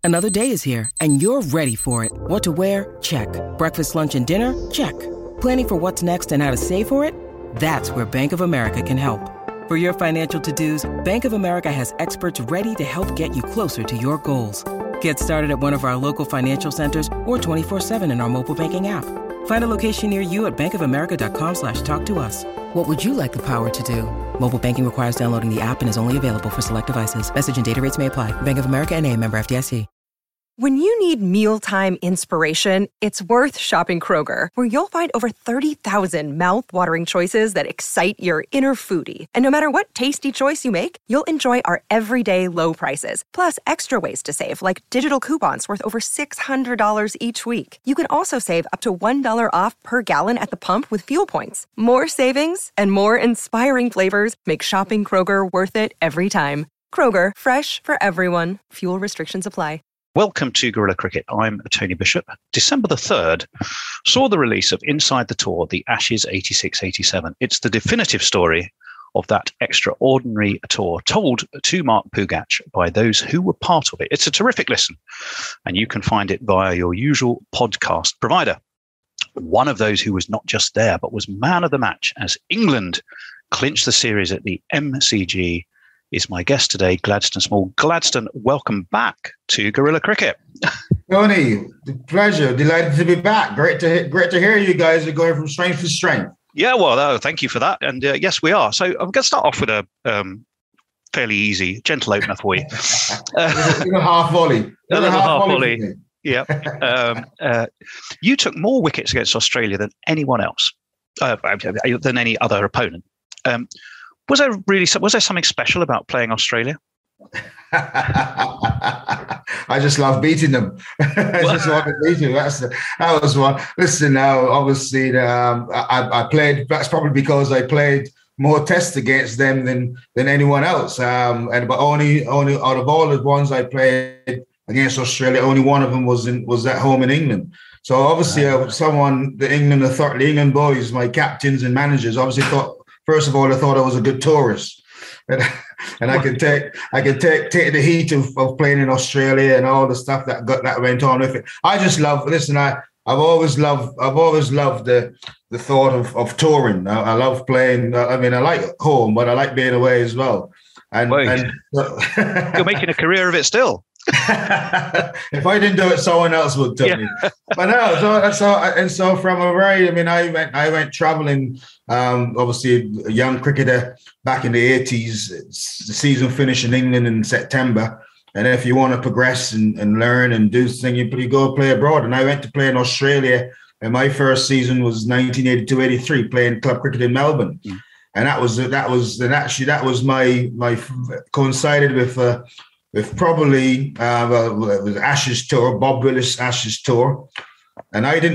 Another day is here, and you're ready for it. What to wear? Check. Breakfast, lunch, and dinner? Check. Planning for what's next and how to save for it? That's where Bank of America can help. For your financial to-dos, Bank of America has experts ready to help get you closer to your goals. Get started at one of our local financial centers or 24/7 in our mobile banking app. Find a location near you at bankofamerica.com/talktous. What would you like the power to do? Mobile banking requires downloading the app and is only available for select devices. Message and data rates may apply. Bank of America N.A., member FDIC. When you need mealtime inspiration, it's worth shopping Kroger, where you'll find over 30,000 mouth-watering choices that excite your inner foodie. And no matter what tasty choice you make, you'll enjoy our everyday low prices, plus extra ways to save, like digital coupons worth over $600 each week. You can also save up to $1 off per gallon at the pump with fuel points. More savings and more inspiring flavors make shopping Kroger worth it every time. Kroger, fresh for everyone. Fuel restrictions apply. Welcome to Guerrilla Cricket. I'm Tony Bishop. December the 3rd saw the release of Inside the Tour, the Ashes 86-87. It's the definitive story of that extraordinary tour told to Mark Pougatch by those who were part of it. It's a terrific listen, and you can find it via your usual podcast provider. One of those who was not just there, but was man of the match as England clinched the series at the MCG is my guest today, Gladstone Small. Gladstone, welcome back to Guerrilla Cricket. Tony, pleasure. Delighted to be back. Great to hear you guys are going from strength to strength. Yeah, well, thank you for that. And yes, we are. So I'm going to start off with a fairly easy, gentle opener for you. A half volley. A little half volley. Yeah. You took more wickets against Australia than anyone else, than any other opponent. Was there something special about playing Australia? I just love beating them. I just love beating them. That was one. Listen, now obviously I played. That's probably because I played more tests against them than anyone else. But only out of all the ones I played against Australia, only one of them was at home in England. So obviously, the England boys, my captains and managers, obviously thought. First of all, I thought I was a good tourist, and I could take the heat of playing in Australia and all the stuff that went on with it. I just love. Listen, I've always loved the thought of touring. I love playing. I mean, I like home, but I like being away as well. And you're making a career of it still. If I didn't do it, someone else would tell me. But no, so from a very, I mean, I went traveling. Obviously, a young cricketer back in the 80s. The season finished in England in September, and if you want to progress and learn and do things, you go play abroad. And I went to play in Australia, and my first season was 1982-83, playing club cricket in Melbourne. And that was my coincided with probably it was Ashes tour, Bob Willis Ashes tour, and I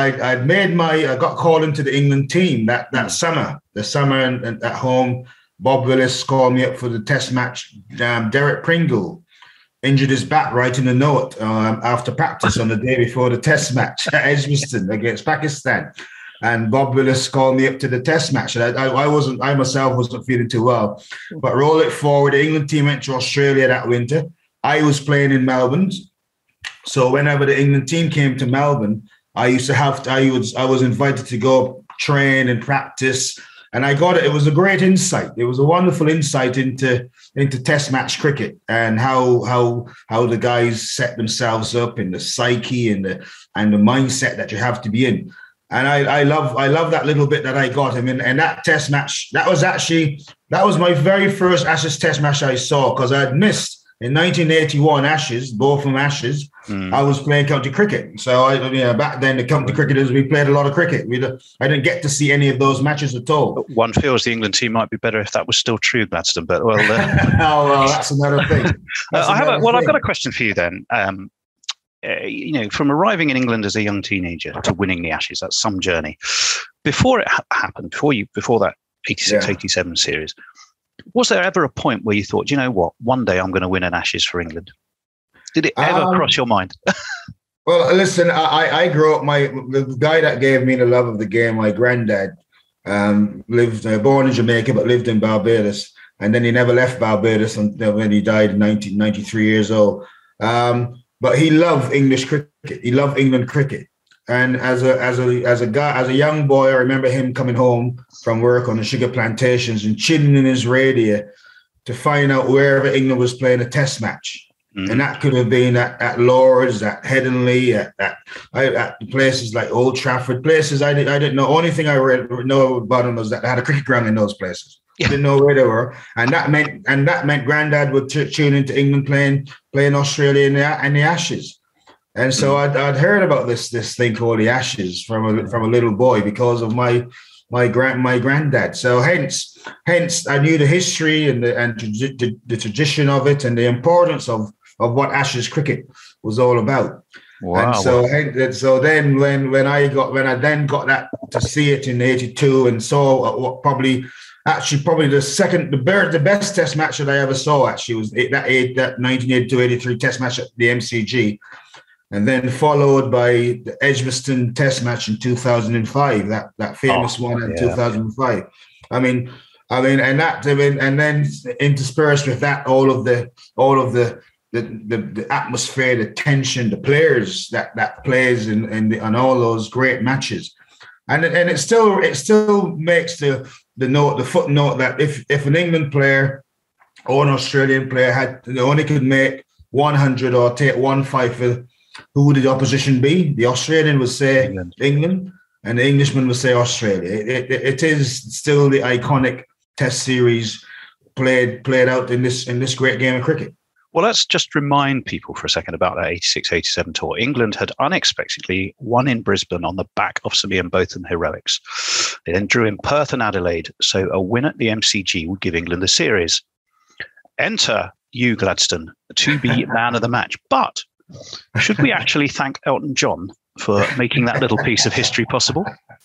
got called into the England team that summer. The summer and at home, Bob Willis called me up for the Test match. Derek Pringle injured his back right in the note after practice on the day before the Test match at Edgbaston against Pakistan. And Bob Willis called me up to the Test match. And I myself wasn't feeling too well. But roll it forward, the England team went to Australia that winter. I was playing in Melbourne. So whenever the England team came to Melbourne, I was invited to go train and practice. And I got it. It was a great insight. It was a wonderful insight into Test match cricket and how the guys set themselves up in the psyche and the mindset that you have to be in. And I love that little bit that I got. I mean, and that Test match, that was my very first Ashes Test match I saw, because I had missed in 1981 Ashes, both from Ashes. I was playing county cricket. So back then the county cricketers, we played a lot of cricket. I didn't get to see any of those matches at all. One feels the England team might be better if that was still true, Gladstone. But well, that's another thing. I've got a question for you then. From arriving in England as a young teenager to winning the Ashes, that's some journey. Before it happened, before that 86-87 series, was there ever a point where you thought, you know what, one day I'm going to win an Ashes for England? Did it ever cross your mind? Well, listen, I grew up, the guy that gave me the love of the game, my granddad, lived, born in Jamaica, but lived in Barbados. And then he never left Barbados until when he died in 1993 years old. but he loved English cricket. He loved England cricket. And as a young boy, I remember him coming home from work on the sugar plantations and tuning in his radio to find out wherever England was playing a test match. And that could have been at Lord's, at Headingley, at places like Old Trafford, places I didn't know. Only thing I know about them was that they had a cricket ground in those places. Yeah. Didn't know where they were, and that meant Grandad would tune into England playing Australia in the Ashes. And so I'd heard about this thing called the Ashes from a little boy because of my granddad. So hence I knew the history and the tradition of it and the importance of what Ashes cricket was all about. Wow. And so then when I then got that to see it in '82 and saw what probably the best test match that I ever saw actually was that 1982-83 test match at the MCG, and then followed by the Edgbaston test match in 2005, that famous one in 2005. And then interspersed with that all of the atmosphere, the tension, the players that plays in all those great matches, and it still makes the footnote that if an England player or an Australian player only could make 100 or take one fight for, who would the opposition be? The Australian would say England and the Englishman would say Australia. It is still the iconic Test series played out in this great game of cricket. Well, let's just remind people for a second about that 86-87 tour. England had unexpectedly won in Brisbane on the back of some Ian Botham heroics. They then drew in Perth and Adelaide, so a win at the MCG would give England the series. Enter Hugh Gladstone to be man of the match. But should we actually thank Elton John for making that little piece of history possible?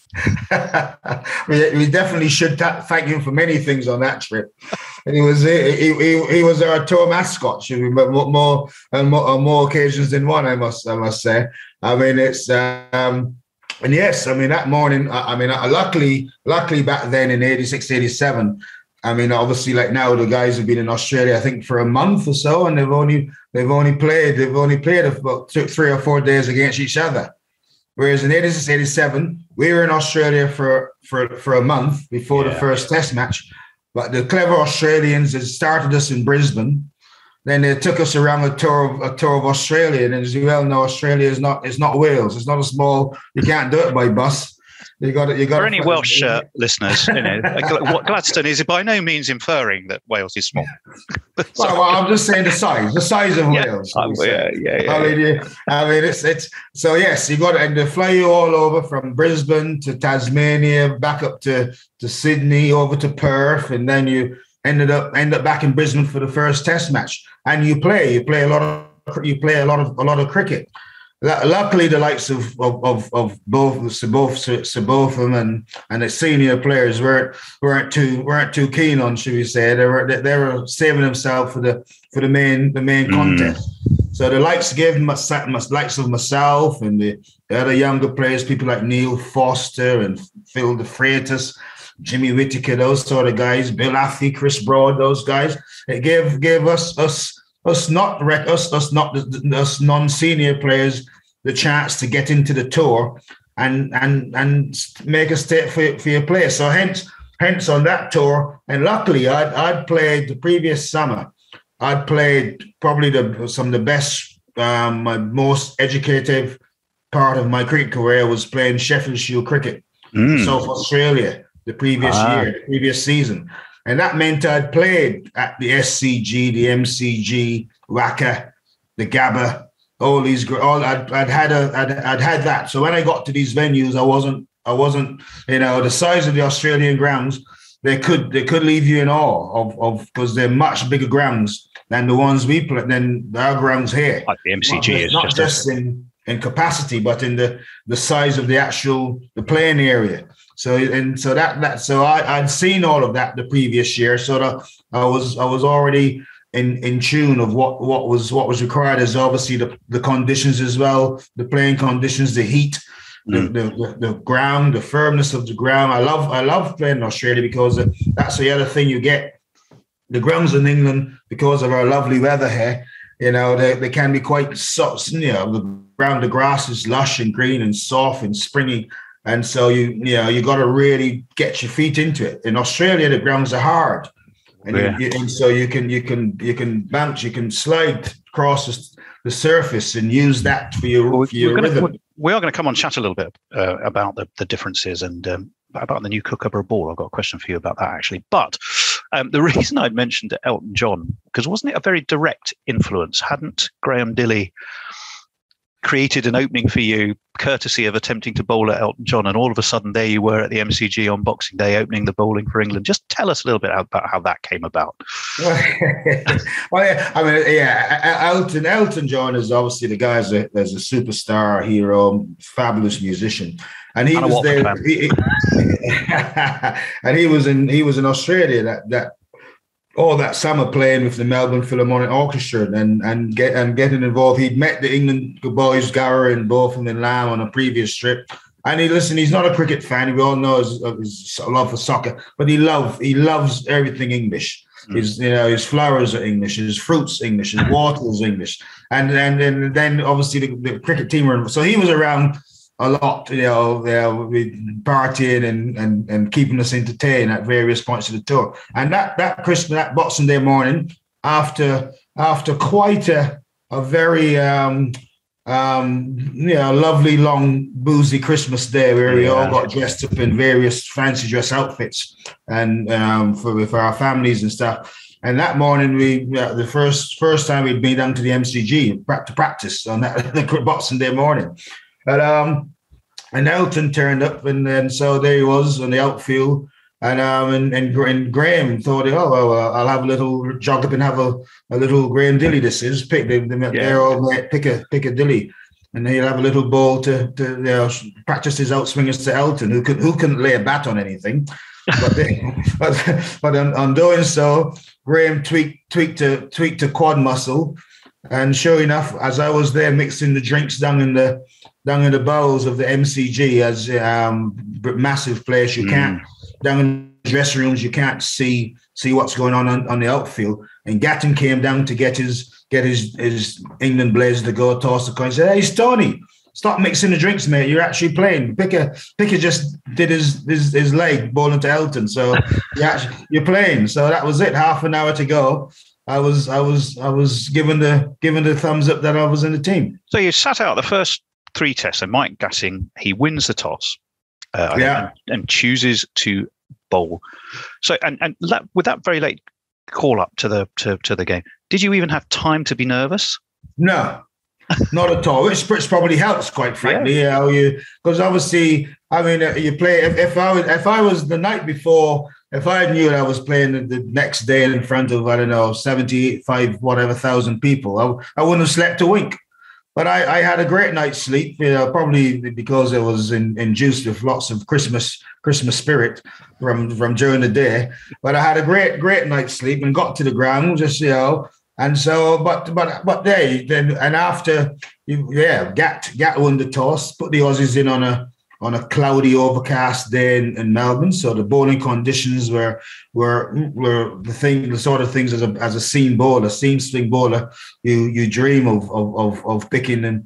We definitely should thank him for many things on that trip. And he was our tour mascot, on more occasions than one, I must say. I mean, it's and yes, I mean that morning. Luckily back then in 86-87. I mean, obviously, like now, the guys have been in Australia, I think, for a month or so, and they've only played about 3 or 4 days against each other. Whereas in 86-87, we were in Australia for a month before the first Test match. But the clever Australians had started us in Brisbane. Then they took us around a tour of Australia. And as you well know, Australia is not Wales. It's not a small. You can't do it by bus. You got it. For any Welsh listeners, what Gladstone is by no means inferring that Wales is small. well, I'm just saying the size of Wales. I mean, it's so yes, you got it, and they fly you all over from Brisbane to Tasmania, back up to Sydney, over to Perth, and then you end up back in Brisbane for the first Test match, and you play a lot of cricket. Luckily, the likes of both Sir Botham and the senior players weren't too keen on, should we say? They were saving themselves for the main contest. So the likes likes of myself and the other younger players, people like Neil Foster and Phil De Freitas, Jimmy Whittaker, those sort of guys, Bill Athy, Chris Broad, those guys. It gave us non-senior players the chance to get into the tour and make a step for your players. So hence on that tour, and luckily I'd played the previous summer. I'd played probably some of the best, my most educative part of my cricket career was playing Sheffield Shield cricket, South Australia, the previous season. And that meant I'd played at the SCG, the MCG, WACA, the Gabba, I'd had that. So when I got to these venues, I wasn't, the size of the Australian grounds, they could leave you in awe of because they're much bigger grounds than the ones we play, than our grounds here. Like the MCG is not just in capacity, but in the size of the playing area. So I'd seen all of that the previous year. So that I was already in tune of what was required, as obviously the conditions as well, the playing conditions, the heat, the ground, the firmness of the ground. I love playing in Australia because that's the other thing you get. The grounds in England, because of our lovely weather here, they can be quite soft. The grass is lush and green and soft and springy. And so you got to really get your feet into it. In Australia, the grounds are hard, and so you can bounce, you can slide across the surface and use that for your rhythm. We are going to come on chat a little bit about the differences and about the new Kookaburra ball. I've got a question for you about that actually. But the reason I'd mentioned Elton John, because wasn't it a very direct influence? Hadn't Graham Dilley created an opening for you, courtesy of attempting to bowl at Elton John, and all of a sudden there you were at the MCG on Boxing Day opening the bowling for England? Just tell us a little bit about how that came about. Elton John is obviously the guy as a superstar, hero, fabulous musician, and he was there. And he was in Australia that summer playing with the Melbourne Philharmonic Orchestra and getting involved. He'd met the England boys, Gower and Botham and Lamb, on a previous trip. And he's not a cricket fan. We all know his love for soccer, but he loves everything English. His flowers are English, his fruits English, his water is English. And then obviously the cricket team were, so he was around a lot, partying and keeping us entertained at various points of the tour. And that Christmas, that Boxing Day morning, after quite a very lovely long boozy Christmas day where we all got dressed up in various fancy dress outfits and for our families and stuff. And that morning, the first time we'd been down to the MCG to practice on that Boxing Day morning. And Elton turned up, and so there he was on the outfield, and Graham thought, I'll have a little jog up and have a little Graham Dilley. This is pick a Dilley, and he'll have a little ball to practice his outswingers to Elton, who couldn't lay a bat on anything, but on doing so, Graham tweaked a quad muscle. And sure enough, as I was there mixing the drinks down in the bowls of the MCG, as massive place, you can't down in the dressing rooms, you can't see what's going on the outfield. And Gatton came down to get his England blazer to go toss the coin. He said, "Hey, Stoney, stop mixing the drinks, mate. You're actually playing. Picker just did his leg bowling to Elton, so you're playing." So that was it. Half an hour to go. I was given the thumbs up that I was in the team. So you sat out the first 3 tests, and Mike Gatting, he wins the toss, and chooses to bowl. So and with that very late call up to the game, did you even have time to be nervous? No, not at all. Which probably helps, quite frankly. Because obviously, I mean, you play. If I was the night before. If I knew that I was playing the next day in front of, 75,000 people, I wouldn't have slept a wink. But I had a great night's sleep, probably because it was induced with lots of Christmas spirit from during the day. But I had a great night's sleep and got to the ground, and so, but after, Gat won the toss, put the Aussies in on a cloudy, overcast day in Melbourne. So the bowling conditions were the sort of things as a seam swing bowler you dream of picking in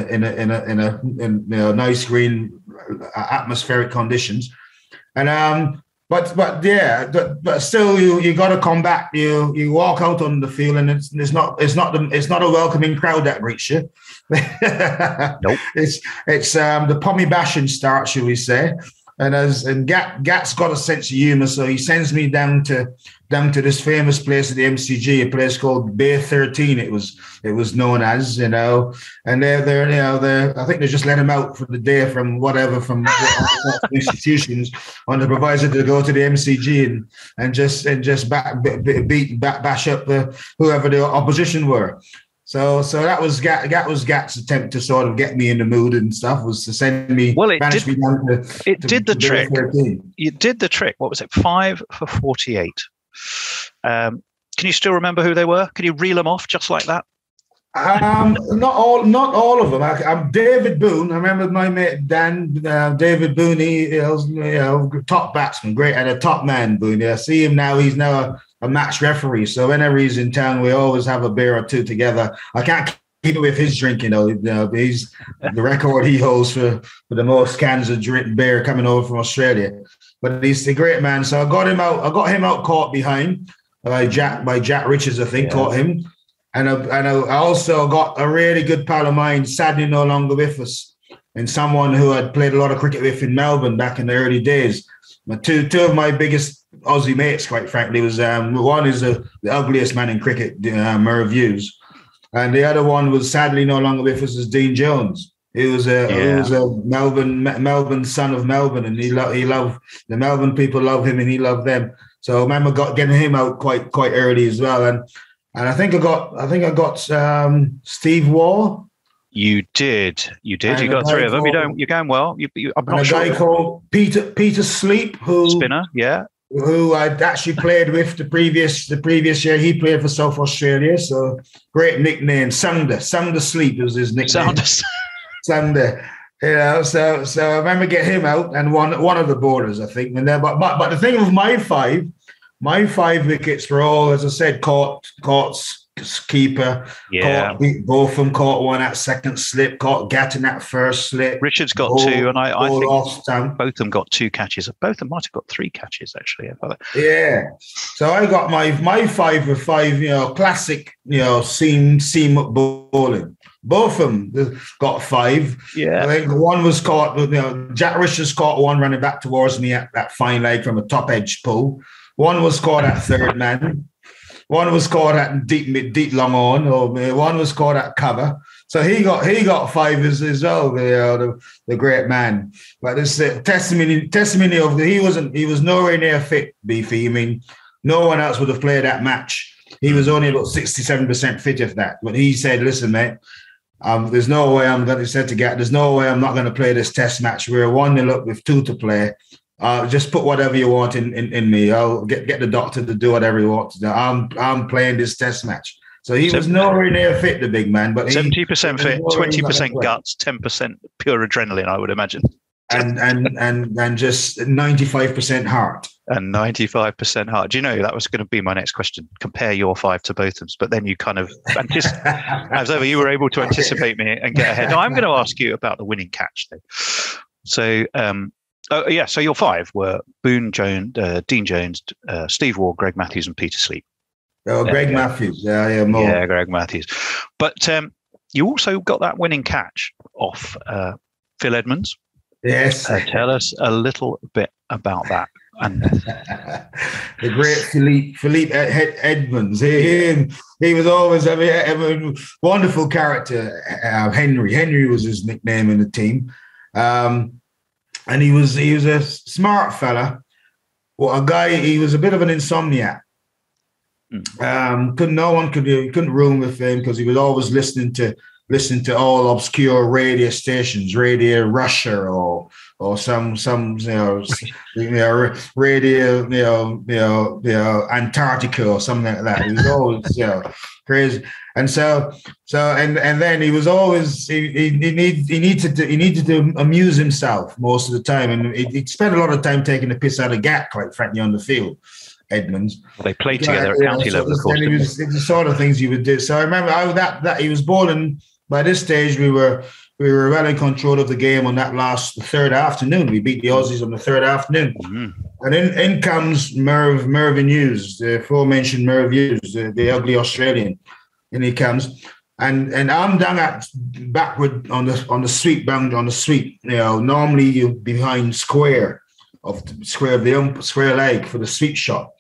a nice green atmospheric conditions. And but still you got to come back. You walk out on the field and it's not a welcoming crowd that greets you. Nope. It's the pommy bashing start, shall we say? And Gat's got a sense of humour, so he sends me down to this famous place at the MCG, a place called Bay 13. It was known as, and they're I think they just let him out for the day from institutions on the proviso to go to the MCG and just bash up whoever the opposition were. So that was Gat's attempt to sort of get me in the mood and stuff, was to send me. Well, it did the trick. It did the trick. What was it? 5 for 48. Can you still remember who they were? Can you reel them off just like that? Not all of them. I'm David Boone. I remember my mate Dan. David Boone, top batsman, great, and a top man. Boone. I see him now. He's now a match referee. So whenever he's in town, we always have a beer or two together. I can't keep it with his drinking though. He's the record he holds for the most cans of beer coming over from Australia. But he's a great man. So I got him out caught behind by Jack Richards, I think, caught him. And I also got a really good pal of mine, sadly no longer with us, and someone who I'd played a lot of cricket with in Melbourne back in the early days. Two of my biggest Aussie mates, quite frankly, was one is the ugliest man in cricket, Merv Hughes, and the other one was sadly no longer with us, is Dean Jones. He was a Melbourne son of Melbourne, and he loved the Melbourne people, love him, and he loved them. So I remember getting him out quite early as well, and I think I got Steve Waugh. You did. You got three of them. You're going well. I'm not sure. A guy called Peter Sleep, spinner, yeah. Who I'd actually played with the previous year. He played for South Australia, so great nickname. Sunder Sleep was his nickname. Sunder. So I remember getting him out and one of the borders, I think. And then, but the thing with my five wickets were all, as I said, caught keeper. Yeah. Both of them caught one at second slip, caught Gatton at first slip. Richards got two, and I think both of them got two catches. Both of them might have got three catches, actually. Yeah. So I got my five were five, classic, seam bowling. Both of them got five. Yeah. I think one was caught, Jack Richards caught one running back towards me at that fine leg from a top edge pull. One was caught at third man. One was caught at deep long on, or one was caught at cover. So he got five as well. The great man. But it's a testimony of he was nowhere near fit. Beefy. I mean, no one else would have played that match. He was only about 67% fit of that. But he said, "Listen, mate, there's no way I'm going to There's no way I'm not going to play this test match. We're 1-0 up with 2 to play. Just put whatever you want in me. I'll get the doctor to do whatever he wants to do. I'm playing this test match." So he was nowhere near fit, the big man. But 70% fit, 20% guts, 10% pure adrenaline, I would imagine. And just 95% heart. And 95% heart. Do you know that was going to be my next question? Compare your five to Botham's, but then you kind of as ever, you were able to anticipate me and get ahead. Now, I'm going to ask you about the winning catch, though. So, so your five were Boone Jones, Dean Jones, Steve Waugh, Greg Matthews, and Peter Sleep. Oh, Greg Matthews. Yeah, more. Yeah, Greg Matthews. But you also got that winning catch off Phil Edmonds. Yes. Tell us a little bit about that. And the great Philippe Edmonds. He was always a wonderful character. Henry was his nickname in the team. And he was a smart fella. Well, a guy, he was a bit of an insomniac. Couldn't room with him because he was always listening to all obscure radio stations, Radio Russia or some radio Antarctica or something like that. He was always crazy. And and then he was always he needed to amuse himself most of the time, and he'd spend a lot of time taking the piss out of Gat, quite frankly, on the field. Edmonds. Well, they played together at county level, of course. It's the sort of things he would do. So I remember that he was born, and by this stage we were well in control of the game on that third afternoon. We beat the Aussies on the third afternoon. Mm-hmm. And in comes Mervyn Hughes, the aforementioned Merv Hughes, the ugly Australian. And he comes, and I'm down backward on the sweep. Normally you're behind square of the square leg for the sweep shot.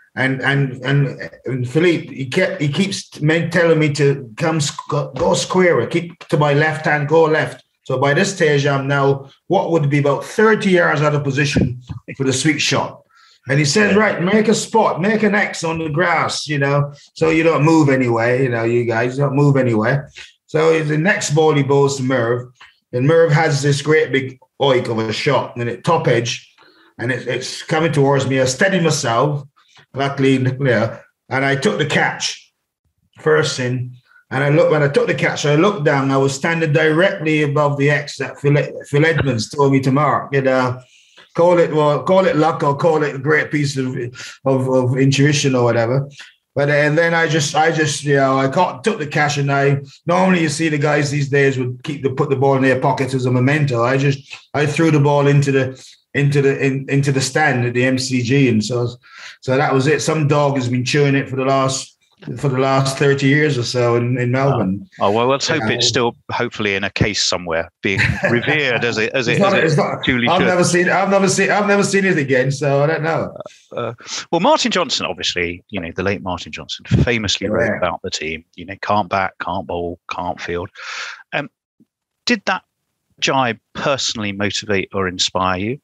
And Philippe, he keeps telling me to go square, keep to my left hand, go left. So by this stage, I'm now what would be about 30 yards out of position for the sweep shot. And he says, right, make a spot, make an X on the grass, so you don't move anyway, you guys don't move anywhere. So the next ball he bowls to Merv, and Merv has this great big oik of a shot, and it top edge, and it's coming towards me. I steadied myself, luckily, and I took the catch first in. And when I took the catch, I looked down. I was standing directly above the X that Phil Edmonds told me to mark. call it luck or call it a great piece of intuition or whatever. But and then I just took the cash, and normally you see the guys these days would put the ball in their pockets as a memento. I threw the ball into the stand at the MCG, and so that was it. Some dog has been chewing it for the last 30 years or so in Melbourne. Well, let's hope it's still hopefully in a case somewhere, being revered as it truly should. I've never seen it again, so I don't know. Well, Martin Johnson, obviously, the late Martin Johnson, famously wrote about the team. Can't bat, can't bowl, can't field. Did that jibe personally motivate or inspire you?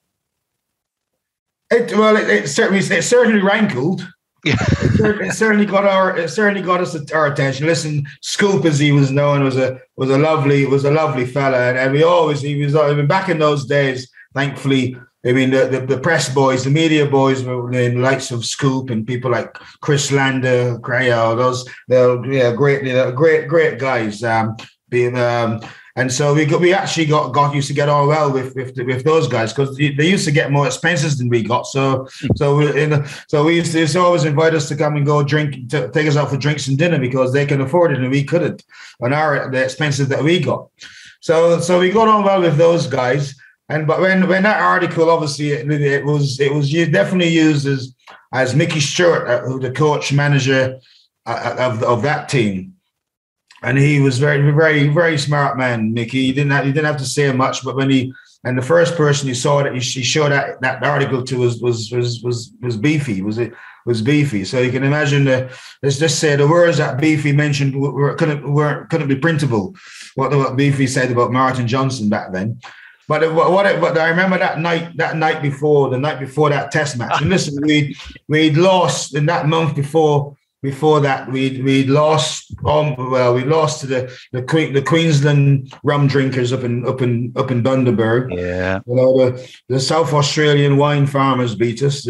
It certainly rankled. Yeah. It certainly got us our attention. Listen, Scoop, as he was known, was a lovely fella, and he was back in those days. Thankfully, I mean the press boys, the media boys were the likes of Scoop and people like Chris Lander, they're great guys. And so we actually got used to get on well with those guys, because they used to get more expenses than we got. So we used to always invite us to come and go drink, to take us out for drinks and dinner, because they can afford it and we couldn't on the expenses that we got. So we got on well with those guys. But when that article, obviously it was definitely used as Mickey Stewart, the coach manager of that team. And he was very, very, very smart man, Mickey. He didn't have to say much, but the first person he saw that he showed that article to was Beefy. Was Beefy. So you can imagine let's just say the words that Beefy mentioned couldn't be printable. What Beefy said about Martin Johnson back then. But I remember that night before that Test match. And listen, we'd lost in that month before that, we'd lost. We lost to the Queensland rum drinkers up in Bundaberg. Yeah, the South Australian wine farmers beat us.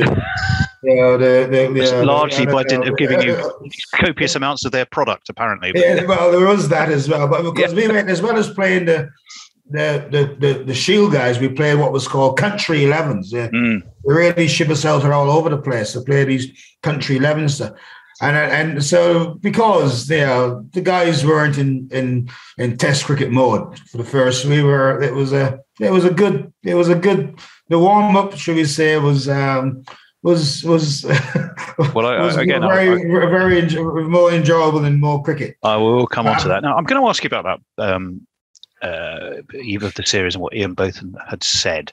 Largely by dint of giving you copious amounts of their product, apparently. Yeah, well, there was that as well. But because we went, as well as playing the Shield guys, we played what was called country 11s. We really ship ourselves all over the place to play these country 11s. And so because the guys weren't in Test cricket mode for the first, the warm up, should we say, was very more enjoyable than more cricket. I will come on to that. Now I'm going to ask you about that eve of the series and what Ian Botham had said.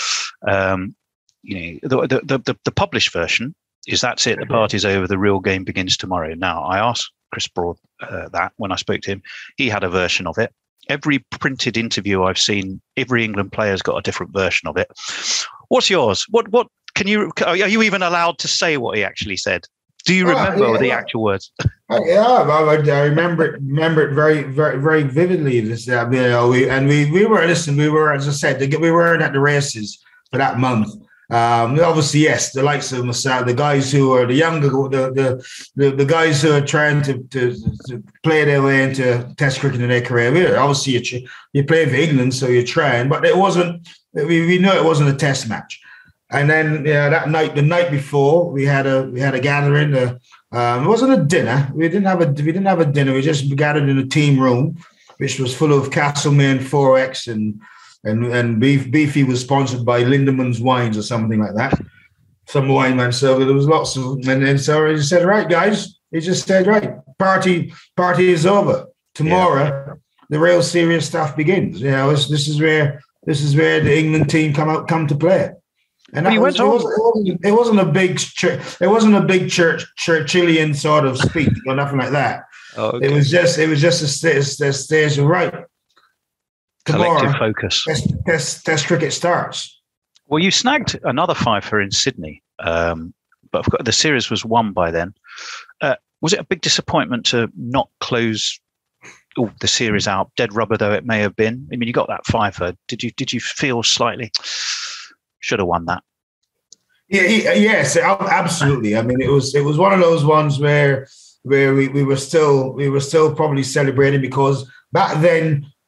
The published version is that's it. The party's over. The real game begins tomorrow. Now, I asked Chris Broad that when I spoke to him. He had a version of it. Every printed interview I've seen, every England player's got a different version of it. What's yours? What can you? Are you even allowed to say what he actually said? Do you remember the actual words? I remember it very, very, very vividly. We were, as I said, we weren't at the races for that month. Obviously, yes, the likes of myself, the guys who are the younger, the guys who are trying to play their way into Test cricket in their career. Obviously, you play for England, so you're trying, but it wasn't. We know it wasn't a Test match. And then that night, the night before, we had a gathering. It wasn't a dinner. We didn't have a dinner. We just gathered in a team room, which was full of Castlemaine 4X and Beefy was sponsored by Lindemann's Wines or something like that. Some wine man. So there was lots of, and so he said, "Right, guys," he just said, "Right, party is over. Tomorrow, the real serious stuff begins. This is where the England team come to play." And it wasn't a big Churchillian sort of speech or nothing like that. Oh, okay. It was just a stage of right. Collective focus. Test cricket starts. Well, you snagged another fifer in Sydney, but the series was won by then. Was it a big disappointment to not close the series out, dead rubber though it may have been? I mean, you got that fifer. Did you feel slightly should have won that? Yes, absolutely. I mean, it was one of those ones where we were still probably celebrating, because back then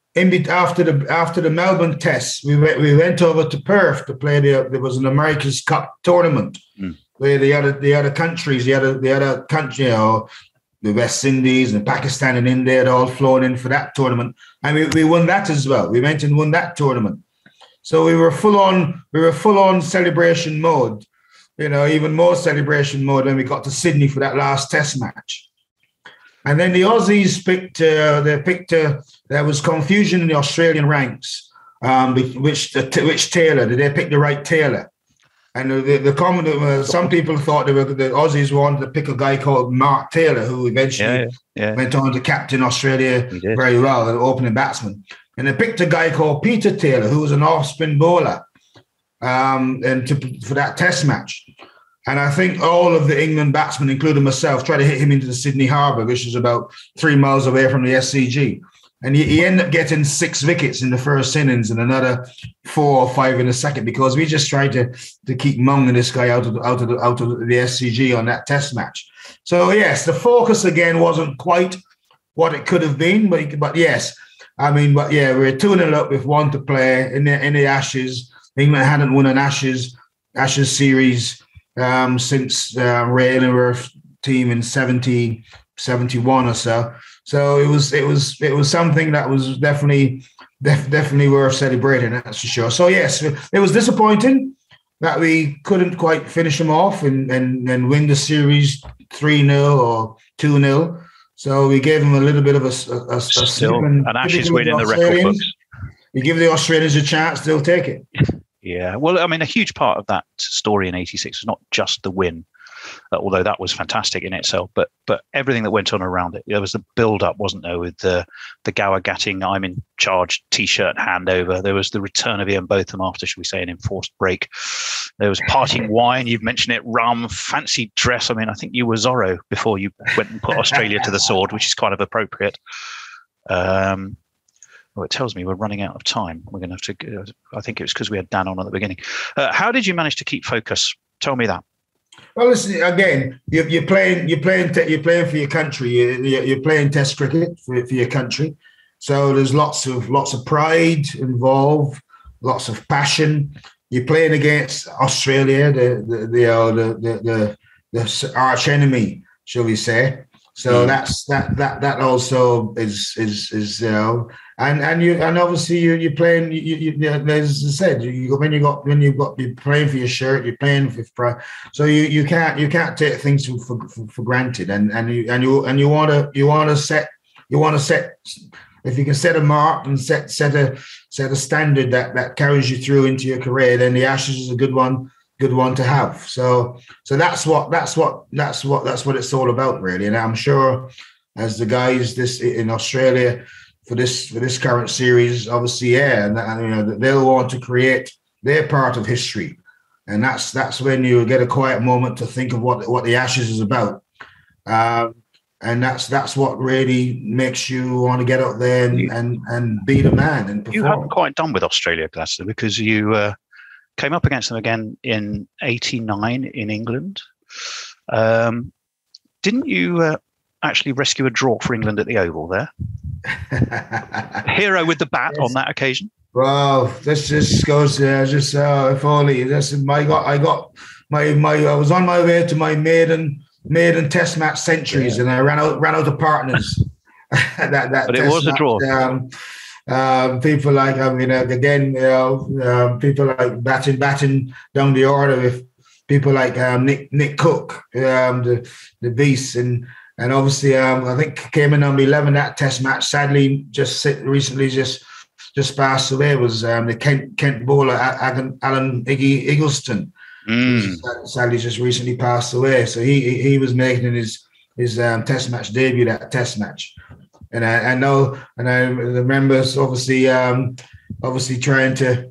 after the Melbourne Test, we went over to Perth to play. There was an America's Cup tournament where the other countries, the other country, the West Indies and Pakistan and India had all flown in for that tournament, and we won that as well. We went and won that tournament, so we were full on celebration mode. Even more celebration mode when we got to Sydney for that last Test match. And then the Aussies picked. There was confusion in the Australian ranks. Which tailor? Did they pick the right tailor? And the comment, some people thought the Aussies wanted to pick a guy called Mark Taylor, who eventually went on to captain Australia very well, an opening batsman. And they picked a guy called Peter Taylor, who was an off-spin bowler, for that Test match. And I think all of the England batsmen, including myself, tried to hit him into the Sydney Harbour, which is about 3 miles away from the SCG. And he ended up getting 6 wickets in the first innings and another 4 or 5 in the second, because we just tried to keep munging this guy out of the SCG on that Test match. So yes, the focus again wasn't quite what it could have been, but yes, we're 2-0 up with 1 to play in the Ashes. England hadn't won an Ashes series since Ray Illingworth's team in 71 or so. So it was something that was definitely worth celebrating, that's for sure. So yes, it was disappointing that we couldn't quite finish them off and win the series 3-0 or 2-0. So we gave them a little bit of a still an Ashes win in the record books. You give the Australians a chance, they'll take it. Yeah, well, a huge part of that story in '86 was not just the win, although that was fantastic in itself, but everything that went on around it. There was the build-up, wasn't there, with the Gower Gatting "I'm in charge" T-shirt handover. There was the return of Ian Botham after, shall we say, an enforced break. There was parting wine. You've mentioned it. Rum, fancy dress. I think you were Zorro before you went and put Australia to the sword, which is kind of appropriate. It tells me we're running out of time. We're going to have to. I think it was because we had Dan on at the beginning. How did you manage to keep focus? Tell me that. Well, listen. Again, you're playing for your country. You're playing Test cricket for your country. So there's lots of pride involved, lots of passion. You're playing against Australia, the arch enemy, shall we say? So that also is and obviously you're playing. As I said, you're playing for your shirt, you're playing for pride. So you can't take things for granted, and you want to set. If you can set a mark and set a standard that carries you through into your career, then the Ashes is a good one to have. So that's what it's all about, really. And I'm sure as the guys in Australia for this current series, obviously, and they'll want to create their part of history, and that's when you get a quiet moment to think of what the Ashes is about. And that's what really makes you want to get out there and be the man and perform. You haven't quite done with Australia, Gladstone, because you came up against them again in '89 in England. Didn't you actually rescue a draw for England at the Oval there? Hero with the bat on that occasion. Well, this just goes if only. I was on my way to my maiden Test match centuries, and I ran out of partners. But it was a draw. People like people like batting down the order with people like Nick Cook, the beast, and obviously I think came in number 11 that Test match. Sadly, recently passed away was the Kent bowler Alan Eggleston. Sadly, just recently passed away. So he was making his Test match debut, that Test match, and I remember obviously trying to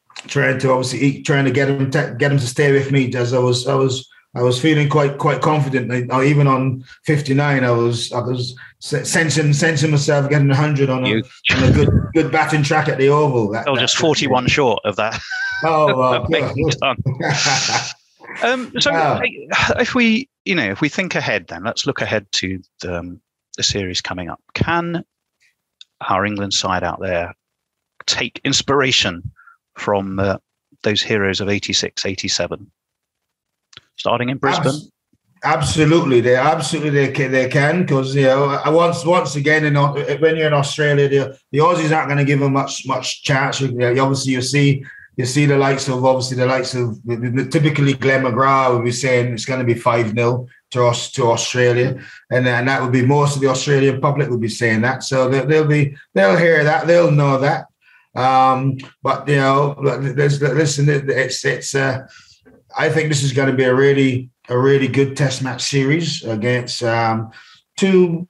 get him to stay with me, as I was feeling quite confident. Even on 59, I was sensing myself getting 100 on a good batting track at the Oval. Just 41 short of that. Oh, well, so wow. If we think ahead, then let's look ahead to the series coming up. Can our England side out there take inspiration from those heroes of 86, 87? Starting in Brisbane? Absolutely, they can, because once again, when you're in Australia, the Aussies aren't going to give them much chance. Obviously, you see the likes of typically Glenn McGrath will be saying it's going to be 5-0 to Australia, and that would be most of the Australian public will be saying that. So they'll hear that, they'll know that. But listen, it's I think this is going to be a really good Test match series against two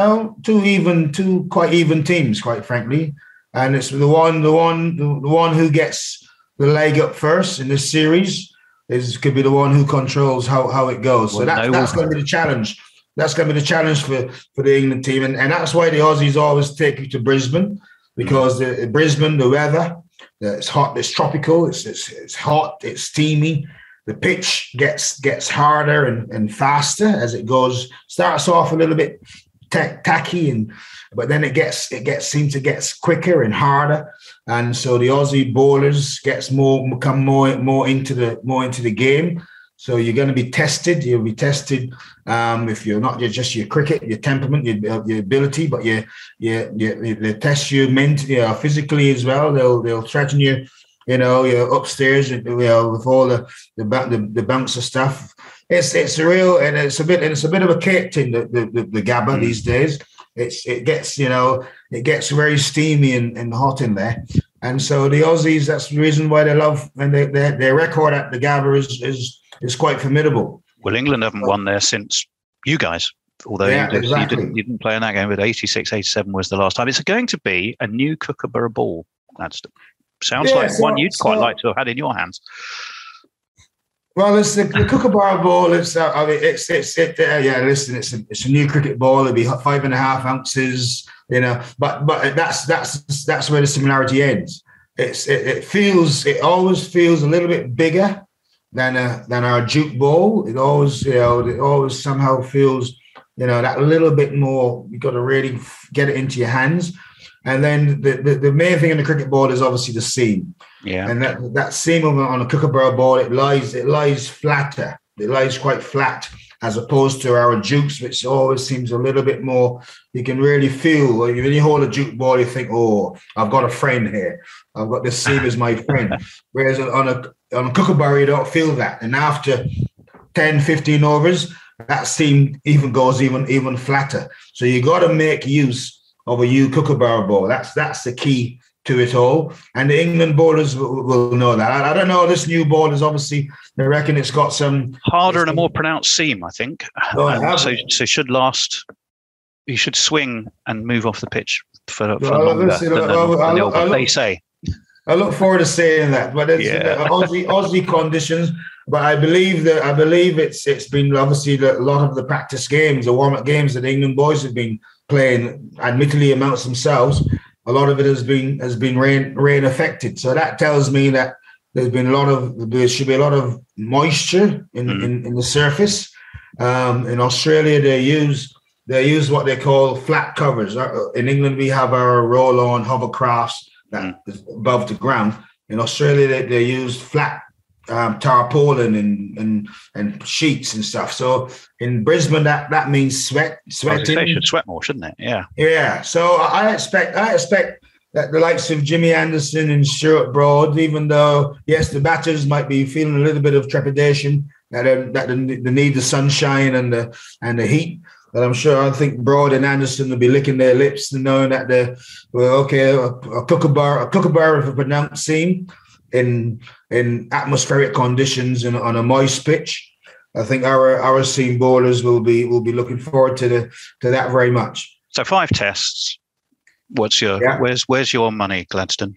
quite even teams, quite frankly, and it's the one who gets the leg up first in this series could be the one who controls how it goes. So that's going to be the challenge. That's going to be the challenge for the England team, and that's why the Aussies always take you to Brisbane, because Brisbane, the weather, it's hot, it's tropical, it's hot, it's steamy. The pitch gets harder and faster as it goes. Starts off a little bit tacky, but then it seems to get quicker and harder. And so the Aussie bowlers become more into the game. So you're going to be tested. You'll be tested if you're not just your cricket, your temperament, your ability, but they test you mentally, physically as well. They'll threaten you. You're upstairs, with all the bouncer stuff. It's real, and it's a bit of a cake tin, the Gabba these days. It gets very steamy and hot in there, and so the Aussies. That's the reason why they love, and their record at the Gabba is quite formidable. Well, England haven't won there since you guys. Although you didn't play in that game, but 86, 87 was the last time. It's going to be a new Kookaburra ball. Sounds like one you'd quite like to have had in your hands. Well, it's the Kookaburra ball. Listen, it's a new cricket ball. It'll be 5.5 ounces, But that's where the similarity ends. It always feels a little bit bigger than our Duke ball. It always somehow feels, that little bit more. You've got to really get it into your hands. And then the main thing in the cricket ball is obviously the seam. Yeah. And that seam on a Kookaburra ball, it lies flatter. It lies quite flat, as opposed to our Dukes, which always seems a little bit more. You can really feel when you hold a Duke ball, you think, "Oh, I've got a friend here. I've got this seam as my friend." Whereas on a Kookaburra, you don't feel that. And after 10, 15 overs, that seam goes even flatter. So you got to make use of a Kookaburra ball. That's the key to it all. And the England bowlers will know that. I don't know. This new ball is obviously, I reckon it's got some harder and a more pronounced seam, I think. So should last. You should swing and move off the pitch for longer than what they say. I look forward to saying that, but it's Aussie conditions. But I believe it's been obviously a lot of the practice games, the warm-up games that the England boys have been playing, admittedly amongst themselves. A lot of it has been rain affected. So that tells me that there should be a lot of moisture in the surface. In Australia, they use what they call flat covers. In England, we have our roll-on hovercrafts that is above the ground. In Australia, they use flat tarpaulin and sheets and stuff. So in Brisbane, that means sweating. They should sweat more, shouldn't it? Yeah. Yeah. So I expect that the likes of Jimmy Anderson and Stuart Broad, even though yes, the batters might be feeling a little bit of trepidation that they need the sunshine and the heat. But I think Broad and Anderson will be licking their lips and knowing that a Kookaburra with a pronounced seam in atmospheric conditions and on a moist pitch. I think our seam bowlers will be looking forward to that very much. So 5 tests. What's where's your money, Gladstone?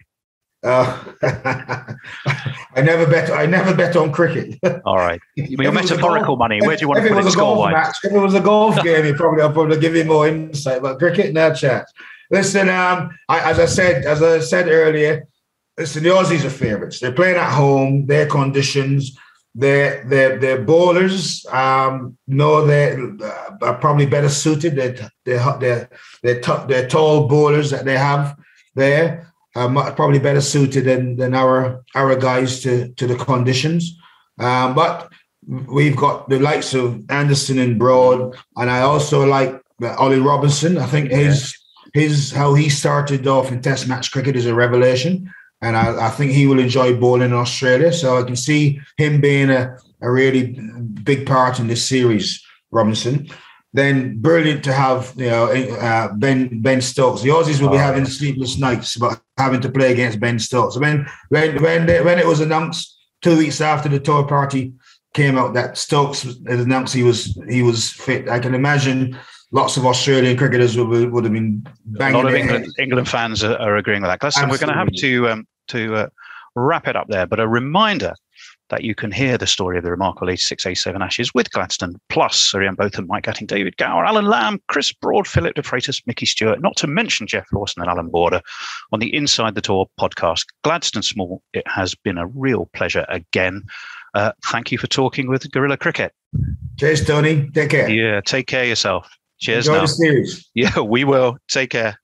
I never bet on cricket. All right. Your metaphorical money. Where do you want to put it score-wise? If it was a golf game, I'll probably give you more insight. But cricket, no chance. Listen, as I said earlier, listen, the Aussies are favourites. They're playing at home, their conditions. their bowlers, no, they are probably better suited. They're tall bowlers that they have there are probably better suited than our guys to the conditions. But we've got the likes of Anderson and Broad, and I also like Ollie Robinson. I think his how he started off in Test match cricket is a revelation. And I think he will enjoy bowling in Australia. So I can see him being a really big part in this series, Robinson. Then brilliant to have Ben Stokes. The Aussies will be having sleepless nights about having to play against Ben Stokes. When it was announced 2 weeks after the tour party came out that Stokes had announced he was fit, I can imagine lots of Australian cricketers would have been banging. A lot of England fans are agreeing with that. Gladstone, we're going to have to wrap it up there, but a reminder that you can hear the story of the remarkable 86-87 Ashes with Gladstone, plus Sir Ian Botham, Mike Gatting, David Gower, Alan Lamb, Chris Broad, Philip de Freitas, Mickey Stewart, not to mention Jeff Lawson and Alan Border on the Inside the Tour podcast. Gladstone Small, it has been a real pleasure again. Thank you for talking with Guerrilla Cricket. Cheers, Tony. Take care. Yeah, take care of yourself. Cheers. Enjoy now. The series. Yeah, we will. Take care.